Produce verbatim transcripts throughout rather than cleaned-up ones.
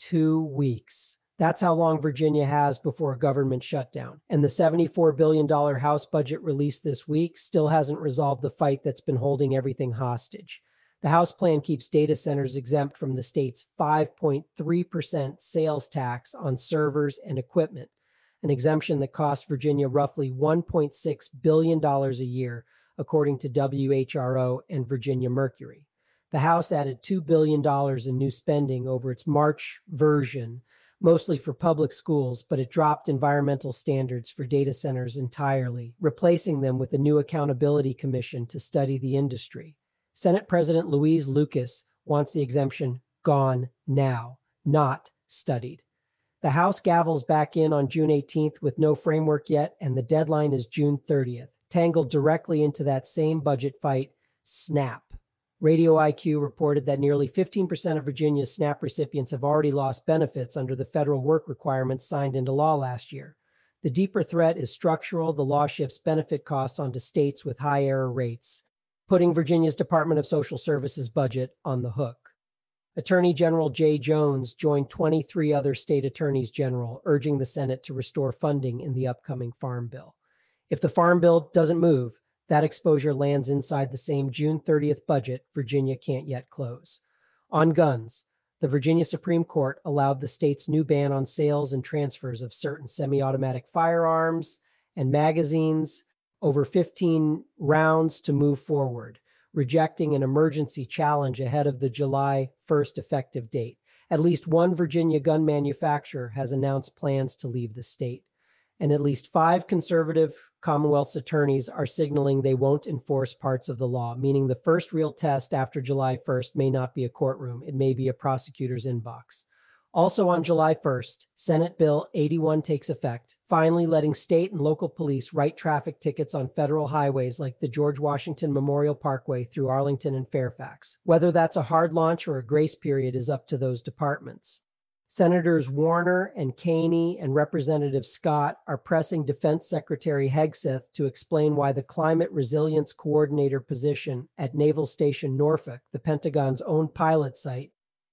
Two weeks. That's how long Virginia has before a government shutdown. And the seventy-four billion dollars House budget released this week still hasn't resolved the fight that's been holding everything hostage. The House plan keeps data centers exempt from the state's five point three percent sales tax on servers and equipment, an exemption that costs Virginia roughly one point six billion dollars a year, according to W H R O and Virginia Mercury. The House added two billion dollars in new spending over its March version, mostly for public schools, but it dropped environmental standards for data centers entirely, replacing them with a new accountability commission to study the industry. Senate President Louise Lucas wants the exemption gone now, not studied. The House gavels back in on June eighteenth with no framework yet, and the deadline is June thirtieth, tangled directly into that same budget fight, SNAP. Radio I Q reported that nearly fifteen percent of Virginia's SNAP recipients have already lost benefits under the federal work requirements signed into law last year. The deeper threat is structural. The law shifts benefit costs onto states with high error rates, putting Virginia's Department of Social Services budget on the hook. Attorney General Jay Jones joined twenty-three other state attorneys general, urging the Senate to restore funding in the upcoming Farm Bill. If the Farm Bill doesn't move, that exposure lands inside the same June thirtieth budget Virginia can't yet close. On guns, the Virginia Supreme Court allowed the state's new ban on sales and transfers of certain semi-automatic firearms and magazines over fifteen rounds to move forward, rejecting an emergency challenge ahead of the July first effective date. At least one Virginia gun manufacturer has announced plans to leave the state, and at least five conservative Commonwealth's attorneys are signaling they won't enforce parts of the law, meaning the first real test after July first may not be a courtroom, it may be a prosecutor's inbox. Also on July first, Senate Bill eighty-one takes effect, finally letting state and local police write traffic tickets on federal highways like the George Washington Memorial Parkway through Arlington and Fairfax. Whether that's a hard launch or a grace period is up to those departments. Senators Warner and Caney and Representative Scott are pressing Defense Secretary Hegseth to explain why the Climate Resilience Coordinator position at Naval Station Norfolk, the Pentagon's own pilot site,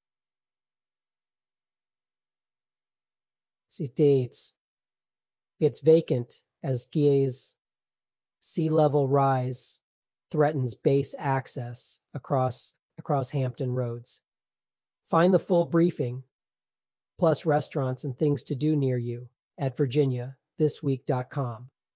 see dates, it's vacant as Guy's sea level rise threatens base access across, across Hampton Roads. Find the full briefing, plus restaurants and things to do near you, at virginia this week dot com.